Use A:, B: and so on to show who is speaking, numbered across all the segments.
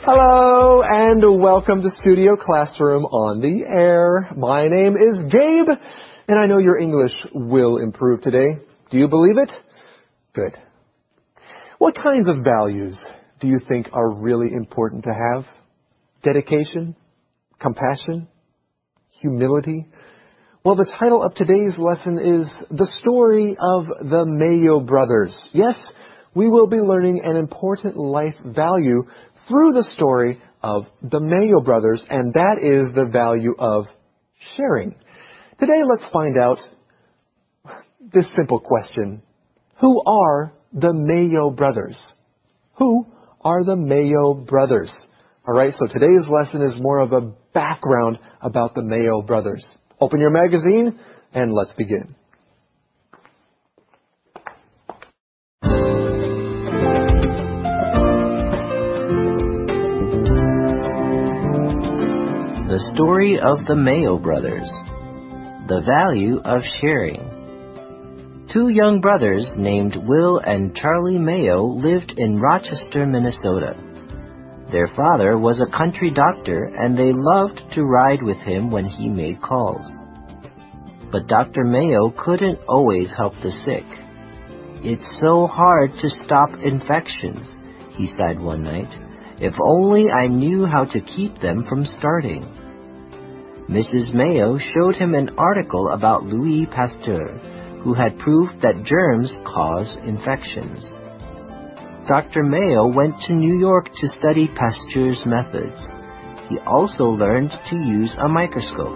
A: Hello and welcome to Studio Classroom on the air. My name is Gabe and I know your English will improve today. Do you believe it? Good. What kinds of values do you think are really important to have? Dedication? Compassion? Humility? Well, the title of today's lesson is The Story of the Mayo Brothers. Yes, we will be learning an important life value through the story of the Mayo Brothers, and that is the value of sharing. Today, let's find out this simple question. Who are the Mayo Brothers? Who are the Mayo Brothers? All right, so today's lesson is more of a background about the Mayo Brothers. Open your magazine and let's begin.
B: The story of the Mayo Brothers. The value of sharing. Two young brothers named Will and Charlie Mayo lived in Rochester, Minnesota. Their father was a country doctor and they loved to ride with him when he made calls. But Dr. Mayo couldn't always help the sick. "It's so hard to stop infections," he sighed one night. "If only I knew how to keep them from starting." Mrs. Mayo showed him an article about Louis Pasteur, who had proved that germs cause infections. Dr. Mayo went to New York to study Pasteur's methods. He also learned to use a microscope.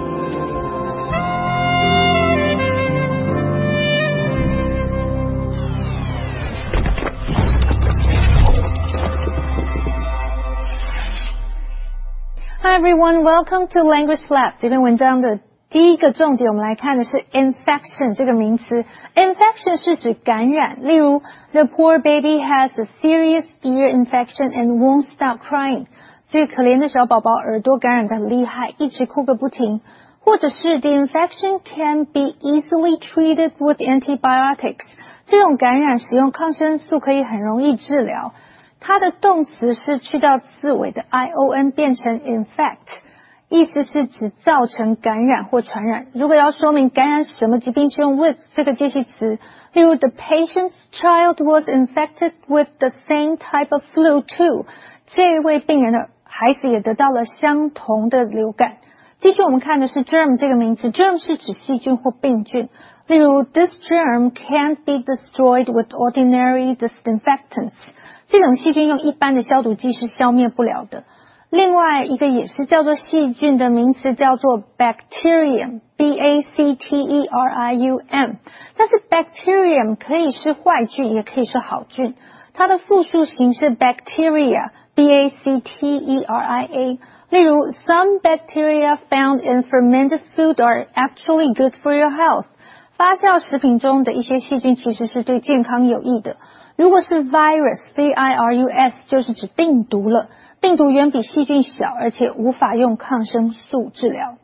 C: Hi everyone, welcome to Language Lab. 这篇文章的第一个重点，我们来看的是 infection 这个名词。Infection 是指感染，例如 The poor baby has a serious ear infection and won't stop crying. 这个可怜的小宝宝耳朵感染得很厉害，一直哭个不停。或者是 The infection can be easily treated with antibiotics. 这种感染使用抗生素可以很容易治疗。它的动词是去掉字尾的 ion 变成 infect， 意思是指造成感染或传染。如果要说明感染什么疾病，是用 with 这个介系词。例如 The patient's child was infected with the same type of flu too. 这位病人的孩子也得到了相同的流感。接着我们看的是 germ 这个名词。 germ 是指细菌或病菌。例如 This germ can't be destroyed with ordinary disinfectants. 这种细菌用一般的消毒剂是消灭不了的。另外一个也是叫做细菌的名词叫做 bacterium, B-A-C-T-E-R-I-U-M。 但是 bacterium 可以是坏菌也可以是好菌。它的复数形是 bacteria, B-A-C-T-E-R-I-A。 例如 Some bacteria found in fermented food are actually good for your health. 发酵食品中的一些细菌其实是对健康有益的。如果是 virus, V-I-R-U-S, 就是指病毒了。病毒远比细菌小，而且无法用抗生素治疗。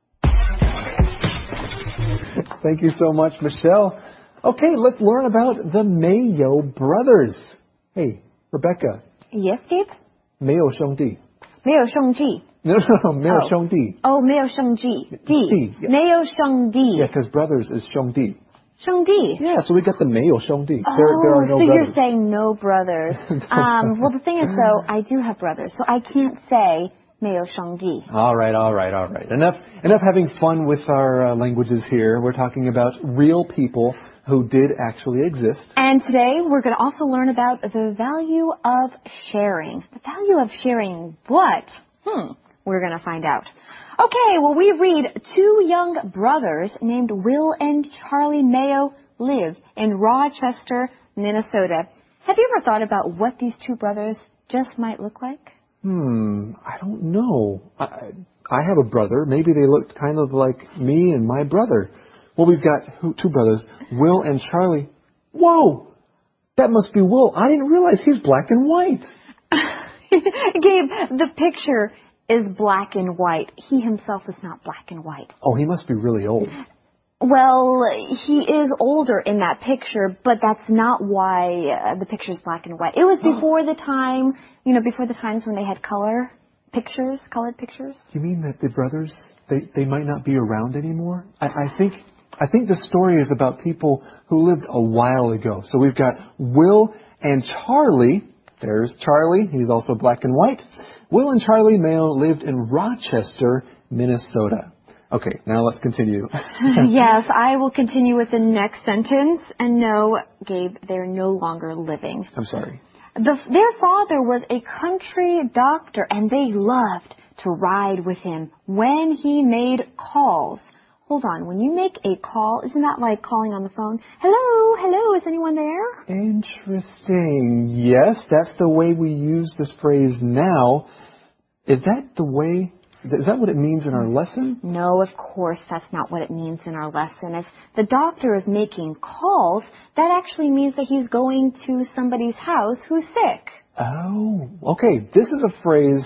A: Thank you so much, Michelle. Okay, let's learn about the Mayo Brothers. Hey, Rebecca.
C: Yes, Gabe?
A: 没有兄弟。
C: 没有兄弟。
A: No,没有兄弟。
C: 没有兄弟。
A: 弟。
C: 没有兄弟。
A: Yeah, because brothers is 兄弟。
C: 兄弟.
A: Yeah, so we got the 没有兄弟. There are no
C: so
A: brothers.
C: You're saying no brothers. Well, the thing is, though, I do have brothers, so I can't say 没有兄弟.
A: All right. Enough having fun with our languages here. We're talking about real people who did actually exist.
C: And today, we're going to also learn about the value of sharing. The value of sharing what? We're going to find out. Okay, well, we read two young brothers named Will and Charlie Mayo live in Rochester, Minnesota. Have you ever thought about what these two brothers just might look like?
A: I don't know. I have a brother. Maybe they looked kind of like me and my brother. Well, we've got two brothers, Will and Charlie. Whoa! That must be Will. I didn't realize he's black and white.
C: Gabe, the picture is black and white. He himself is not black and white.
A: Oh, he must be really old.
D: Well, he is older in that picture, but that's not why the picture's black and white. It was before the time, before the times when they had colored pictures.
A: You mean that the brothers, they might not be around anymore? I think the story is about people who lived a while ago. So we've got Will and Charlie. There's Charlie. He's also black and white. Will and Charlie Mayo lived in Rochester, Minnesota. Okay, now let's continue.
D: Yes, I will continue with the next sentence. And no, Gabe, they're no longer living.
A: I'm sorry.
D: Their father was a country doctor, and they loved to ride with him when he made calls. Hold on, when you make a call, isn't that like calling on the phone? Hello, is anyone there?
A: Interesting. Yes, that's the way we use this phrase now. Is that what it means in our lesson?
D: No, of course, that's not what it means in our lesson. If the doctor is making calls, that actually means that he's going to somebody's house who's sick.
A: Oh, okay. This is a phrase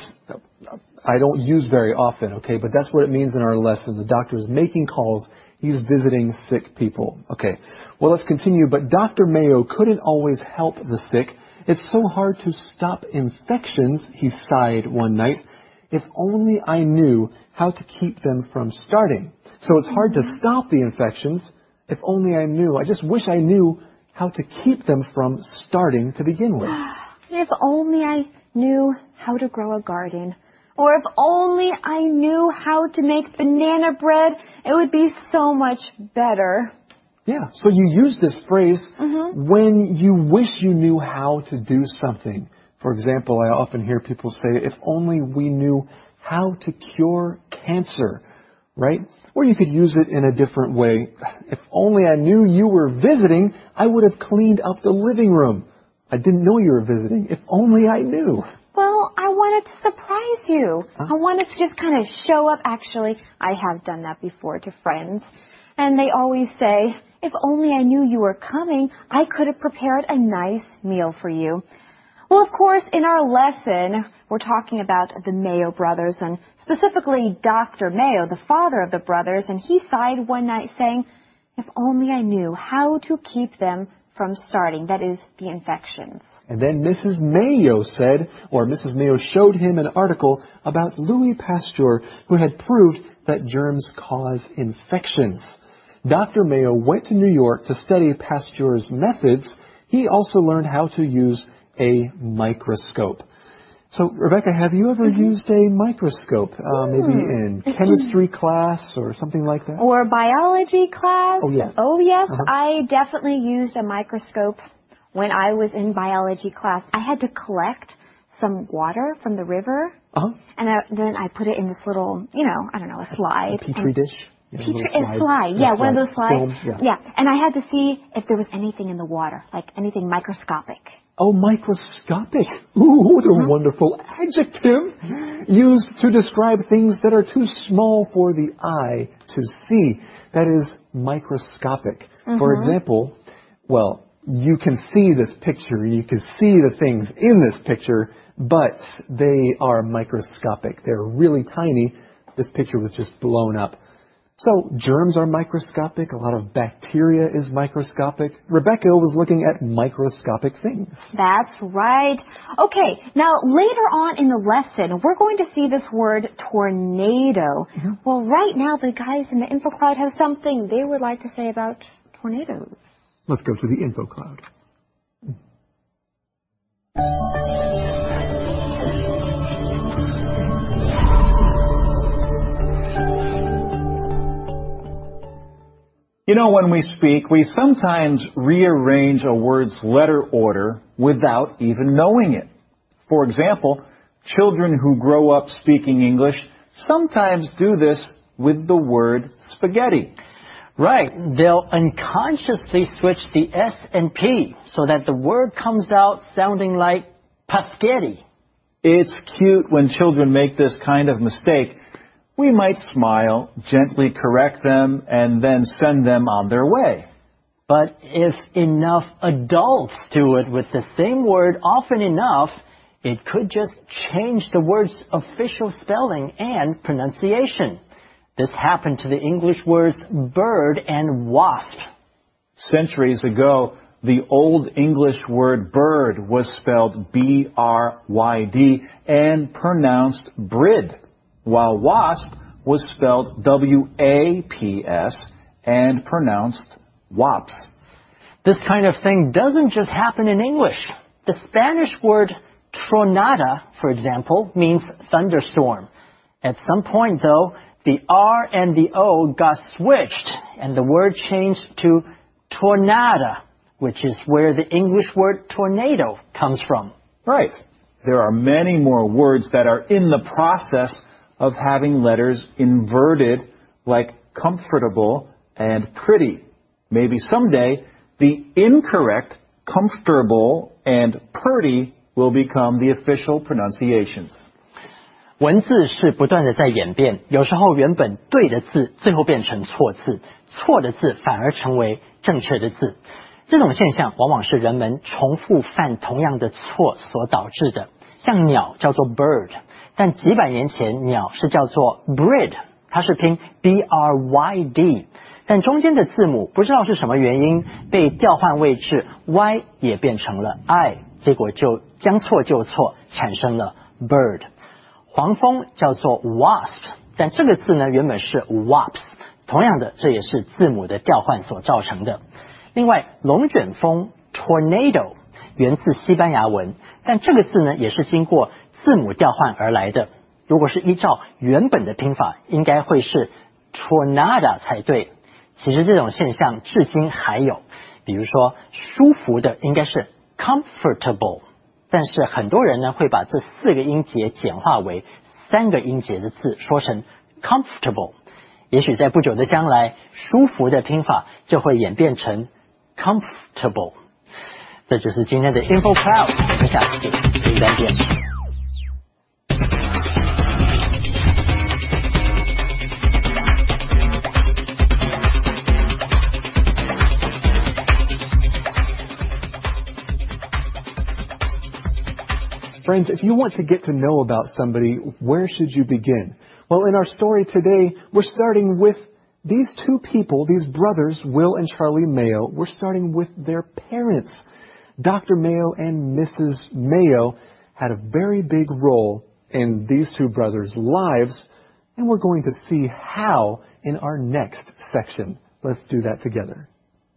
A: I don't use very often, okay, but that's what it means in our lesson. The doctor is making calls. He's visiting sick people. Okay, well, let's continue. But Dr. Mayo couldn't always help the sick. It's so hard to stop infections, he sighed one night. If only I knew how to keep them from starting. So it's hard to stop the infections. If only I knew. I just wish I knew how to keep them from starting to begin with.
D: If only I knew how to grow a garden. Or if only I knew how to make banana bread, it would be so much better.
A: Yeah, so you use this phrase when you wish you knew how to do something. For example, I often hear people say, if only we knew how to cure cancer, right? Or you could use it in a different way. If only I knew you were visiting, I would have cleaned up the living room. I didn't know you were visiting. If only I knew.
D: Well, I wanted to surprise you. I wanted to just kind of show up. Actually, I have done that before to friends. And they always say, if only I knew you were coming, I could have prepared a nice meal for you. Well, of course, in our lesson, we're talking about the Mayo brothers, and specifically Dr. Mayo, the father of the brothers, and he sighed one night saying, if only I knew how to keep them from starting, that is, the infections.
A: And then Mrs. Mayo said, or Mrs. Mayo showed him an article about Louis Pasteur, who had proved that germs cause infections. Dr. Mayo went to New York to study Pasteur's methods. He also learned how to use a microscope. So, Rebecca, have you ever used a microscope, maybe in chemistry class or something like that?
D: Or biology class?
A: Oh, yeah.
D: Oh, yes. I definitely used a microscope when I was in biology class. I had to collect some water from the river, and then I put it in this little, a slide.
A: A petri dish?
D: Slide. Yeah, one of those slides. Film, yeah, and I had to see if there was anything in the water, like anything microscopic.
A: Oh, microscopic. Ooh, what a wonderful adjective used to describe things that are too small for the eye to see. That is microscopic. For example, well, you can see this picture, you can see the things in this picture, but they are microscopic. They're really tiny. This picture was just blown up. So, germs are microscopic. A lot of bacteria is microscopic. Rebecca was looking at microscopic things.
D: That's right. Okay, now later on in the lesson, we're going to see this word tornado. Well, right now, the guys in the info cloud have something they would like to say about tornadoes.
A: Let's go to the info cloud.
E: When we speak, we sometimes rearrange a word's letter order without even knowing it. For example, children who grow up speaking English sometimes do this with the word spaghetti.
F: Right. They'll unconsciously switch the S and P so that the word comes out sounding like paschetti.
E: It's cute when children make this kind of mistake. We might smile, gently correct them, and then send them on their way.
F: But if enough adults do it with the same word often enough, it could just change the word's official spelling and pronunciation. This happened to the English words bird and wasp.
E: Centuries ago, the Old English word bird was spelled B-R-Y-D and pronounced brid, while wasp was spelled W-A-P-S and pronounced wops.
F: This kind of thing doesn't just happen in English. The Spanish word tronada, for example, means thunderstorm. At some point, though, the R and the O got switched, and the word changed to tornada, which is where the English word tornado comes from.
E: Right. There are many more words that are in the process of having letters inverted, like comfortable and pretty. Maybe someday, the incorrect comfortable and pretty will become the official pronunciations.
F: 文字是不断的在演变，有时候原本对的字最后变成错字，错的字反而成为正确的字。这种现象往往是人们重复犯同样的错所导致的。像鸟叫做 bird， 但几百年前鸟是叫做 brid， 它是拼 B-R-Y-D， 但中间的字母不知道是什么原因被调换位置 Y 也变成了 I， 结果就将错就错，产生了 bird。黄蜂叫做 wasp， 但这个字呢原本是 wops， 同样的这也是字母的调换所造成的。另外龙卷风 tornado 源自西班牙文，但这个字呢也是经过字母调换而来的。如果是依照原本的拼法应该会是 tornada 才对，其实这种现象至今还有，比如说舒服的应该是 comfortable，但是很多人呢会把这4个音节简化为3个音节的字，说成 comfortable。也许在不久的将来，舒服的拼法就会演变成 comfortable。这就是今天的 Info Cloud， 我们下次再见。
A: Friends, if you want to get to know about somebody, where should you begin? Well, in our story today, we're starting with these two people, these brothers, Will and Charlie Mayo. We're starting with their parents. Dr. Mayo and Mrs. Mayo had a very big role in these two brothers' lives, and we're going to see how in our next section. Let's do that together.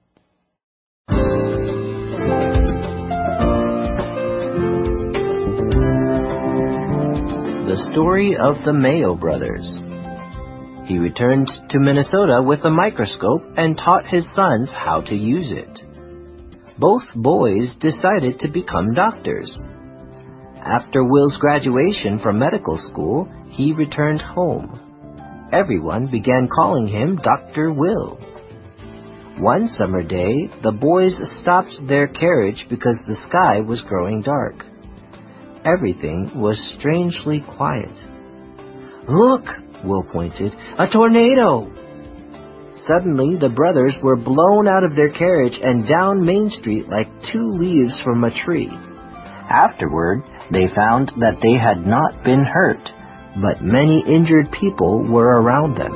B: The story of the Mayo brothers. He returned to Minnesota with a microscope and taught his sons how to use it. Both boys decided to become doctors. After Will's graduation from medical school, he returned home. Everyone began calling him Dr. Will. One summer day, the boys stopped their carriage because the sky was growing dark. Everything was strangely quiet. "Look," Will pointed, "a tornado!" Suddenly, the brothers were blown out of their carriage and down Main Street like 2 leaves from a tree. Afterward, they found that they had not been hurt, but many injured people were around them.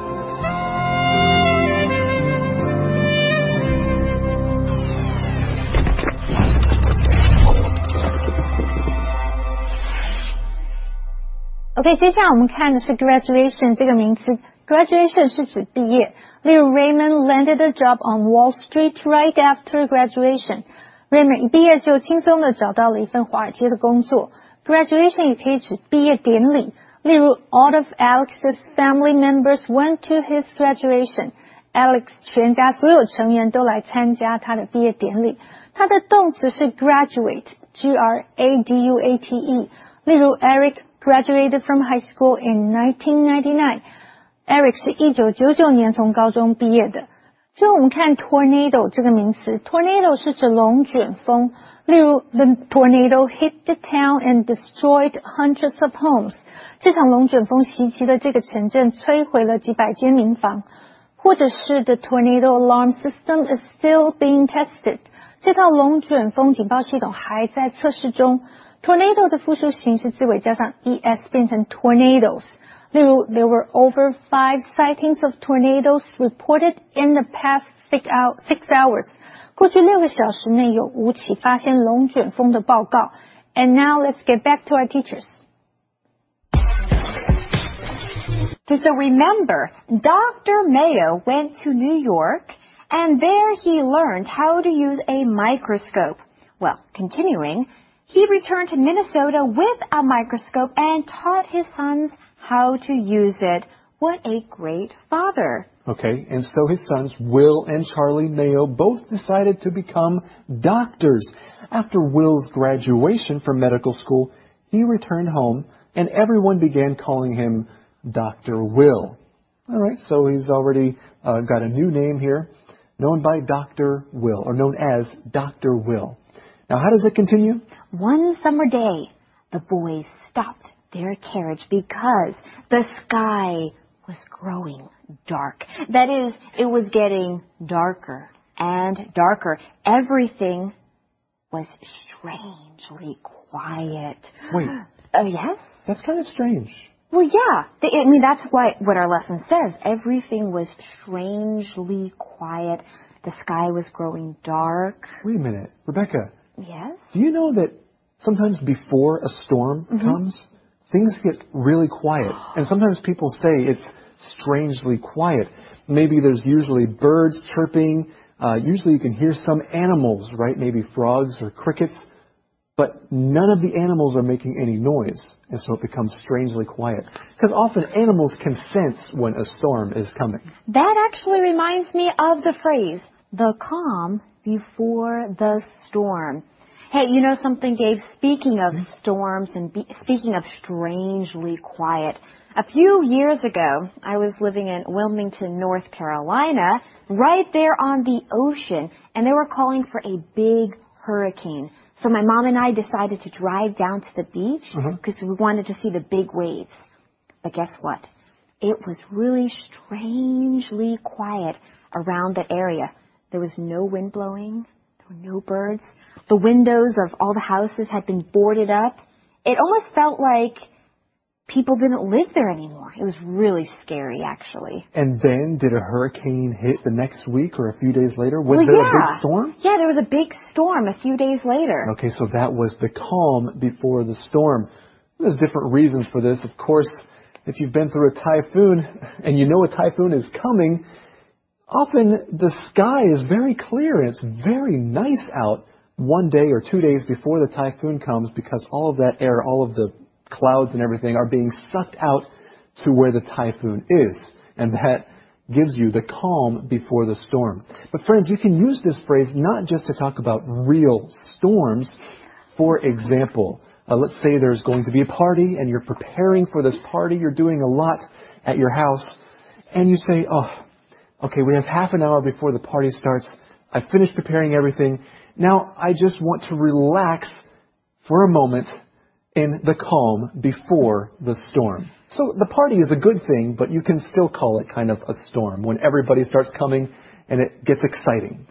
C: OK， 接下来我们看的是 graduation 这个名词。Graduation 是指毕业。例如 Raymond landed a job on Wall Street right after graduation. Raymond 一毕业就轻松的找到了一份华尔街的工作。Graduation 也可以指毕业典礼。例如 all of Alex's family members went to his graduation. Alex 全家所有成员都来参加他的毕业典礼。它的动词是 graduate, G-R-A-D-U-A-T-E. 例如 Eric graduated from high school in 1999. Eric 是1999年从高中毕业的。最后我们看 tornado 这个名词。Tornado 是指龙卷风。例如 The tornado hit the town and destroyed hundreds of homes. 这场龙卷风袭击了这个城镇，摧毁了几百间民房。或者是 The tornado alarm system is still being tested. 这套龙卷风警报系统还在测试中。Tornado 的复数形式字尾加上 es 变成 tornadoes。 例如 there were over 5 sightings of tornadoes reported in the past 6 hours. 过去6个小时内有5起发现龙卷风的报告。And now let's get back to our teachers.
D: So remember, Dr. Mayo went to New York, and there he learned how to use a microscope. Well, continuing, he returned to Minnesota with a microscope and taught his sons how to use it. What a great father.
A: Okay, and so his sons, Will and Charlie Mayo, both decided to become doctors. After Will's graduation from medical school, he returned home, and everyone began calling him Dr. Will. All right, so he's already got a new name here, known by Dr. Will, or known as Dr. Will. Now, how does it continue?
D: One summer day, the boys stopped their carriage because the sky was growing dark. That is, it was getting darker and darker. Everything was strangely quiet.
A: Wait.
D: Yes?
A: That's kind of strange.
D: Well, yeah. I mean, that's what our lesson says. Everything was strangely quiet. The sky was growing dark.
A: Wait a minute. Rebecca.
D: Yes?
A: Do you know that sometimes before a storm comes, things get really quiet? And sometimes people say it's strangely quiet. Maybe there's usually birds chirping. Usually you can hear some animals, right? Maybe frogs or crickets. But none of the animals are making any noise. And so it becomes strangely quiet. Because often animals can sense when a storm is coming.
D: That actually reminds me of the phrase, the calm before the storm. Hey, you know something, Gabe? Speaking of storms and speaking of strangely quiet, a few years ago, I was living in Wilmington, North Carolina, right there on the ocean, and they were calling for a big hurricane. So my mom and I decided to drive down to the beach because we wanted to see the big waves. But guess what? It was really strangely quiet around that area. There was no wind blowing. There were no birds. The windows of all the houses had been boarded up. It almost felt like people didn't live there anymore. It was really scary, actually.
A: And then did a hurricane hit the next week or a few days later? Was there a big storm?
D: Yeah, there was a big storm a few days later.
A: Okay, so that was the calm before the storm. There's different reasons for this. Of course, if you've been through a typhoon and you know a typhoon is coming, often the sky is very clear and it's very nice out 1 day or 2 days before the typhoon comes because all of that air, all of the clouds and everything are being sucked out to where the typhoon is. And that gives you the calm before the storm. But friends, you can use this phrase not just to talk about real storms. For example, let's say there's going to be a party and you're preparing for this party. You're doing a lot at your house. And you say, okay, we have half an hour before the party starts. I finished preparing everything. Now I just want to relax for a moment in the calm before the storm. So the party is a good thing, but you can still call it kind of a storm when everybody starts coming and it gets exciting.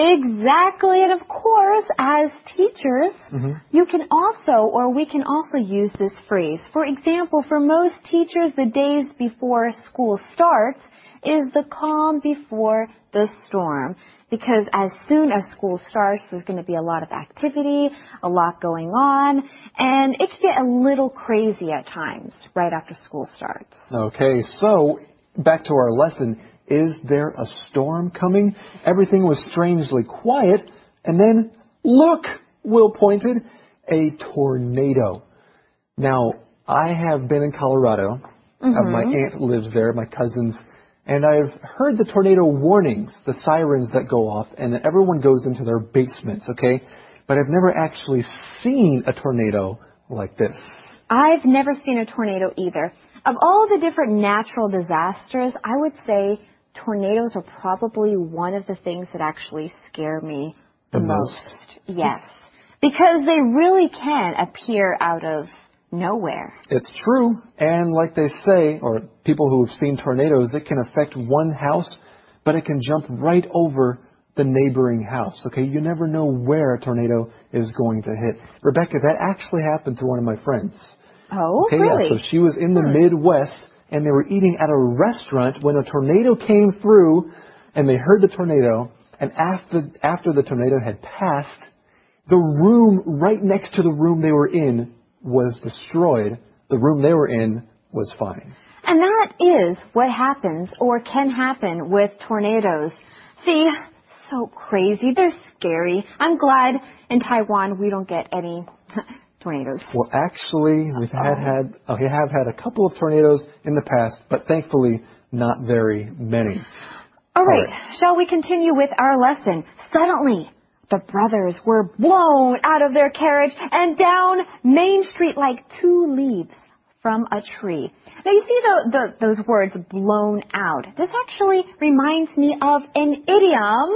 D: Exactly. And of course, as teachers, you can also, or we can also use this phrase. For example, for most teachers, the days before school starts is the calm before the storm. Because as soon as school starts, there's going to be a lot of activity, a lot going on, and it can get a little crazy at times right after school starts.
A: Okay, so back to our lesson. Is there a storm coming? Everything was strangely quiet, and then, look, Will pointed, a tornado. Now, I have been in Colorado. My aunt lives there, my cousins. And I've heard the tornado warnings, the sirens that go off, and then everyone goes into their basements, okay? But I've never actually seen a tornado like this.
D: I've never seen a tornado either. Of all the different natural disasters, I would say tornadoes are probably one of the things that actually scare me the most. Yes. Because they really can appear out of nowhere.
A: It's true. And like they say, or people who have seen tornadoes, it can affect one house, but it can jump right over the neighboring house. Okay, you never know where a tornado is going to hit. Rebecca, that actually happened to one of my friends.
D: Oh,
A: okay,
D: really?
A: Yeah, so she was in the Midwest, and they were eating at a restaurant when a tornado came through, and they heard the tornado, and after the tornado had passed, the room right next to the room they were in was destroyed. The room they were in was fine.
D: And that is what happens or can happen with tornadoes. See, so crazy. They're scary. I'm glad in Taiwan we don't get any tornadoes.
A: Well, actually, we have had a couple of tornadoes in the past, but thankfully not very many.
D: All right. Shall we continue with our lesson? Suddenly, the brothers were blown out of their carriage and down Main Street like 2 leaves from a tree. Now, you see those words, blown out. This actually reminds me of an idiom.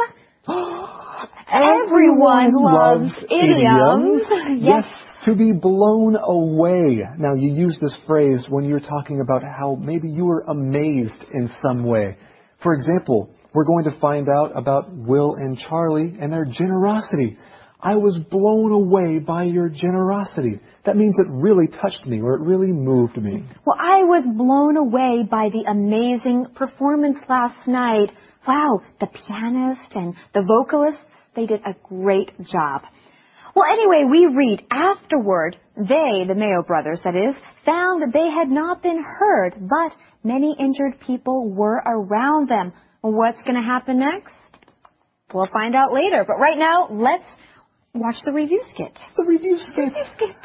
D: Everyone loves idioms.
A: Yes, to be blown away. Now, you use this phrase when you're talking about how maybe you were amazed in some way. For example, we're going to find out about Will and Charlie and their generosity. I was blown away by your generosity. That means it really touched me or it really moved me.
D: Well, I was blown away by the amazing performance last night. Wow, the pianist and the vocalists, they did a great job. Well, anyway, we read afterward, they, the Mayo brothers, that is, found that they had not been hurt, but many injured people were around them. What's going to happen next? We'll find out later. But right now, let's watch the review skit.
A: The review skit.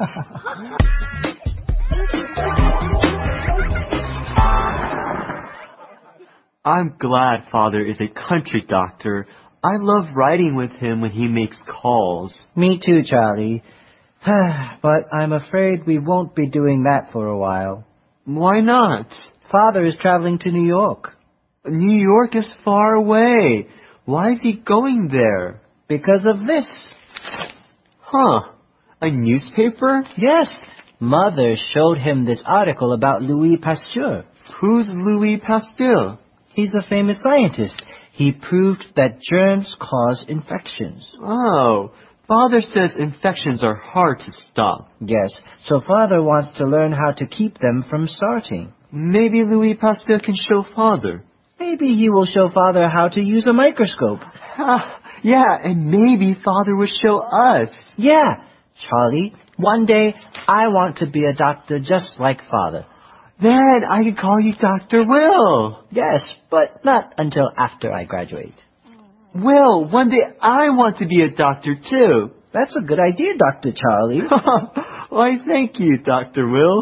G: I'm glad Father is a country doctor. I love riding with him when he makes calls.
B: Me too, Charlie. But I'm afraid we won't be doing that for a while.
G: Why not?
B: Father is traveling to New York.
G: New York is far away. Why is he going there?
B: Because of this.
G: Huh. A newspaper?
B: Yes. Mother showed him this article about Louis Pasteur.
G: Who's Louis Pasteur?
B: He's a famous scientist. He proved that germs cause infections.
G: Oh, Father says infections are hard to stop.
B: Yes, so Father wants to learn how to keep them from starting.
G: Maybe Louis Pasteur can show Father.
B: Maybe he will show Father how to use a microscope.
G: Yeah, and maybe Father will show us.
B: Yeah, Charlie, one day I want to be a doctor just like Father.
G: Then I can call you Dr. Will.
B: Yes, but not until after I graduate.
G: Will, one day I want to be a doctor too.
B: That's a good idea, Dr. Charlie.
G: Why, thank you, Dr. Will.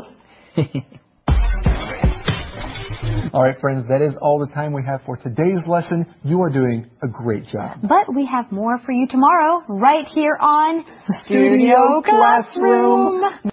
A: All right, friends, that is all the time we have for today's lesson. You are doing a great job.
D: But we have more for you tomorrow, right here on
A: Studio Classroom.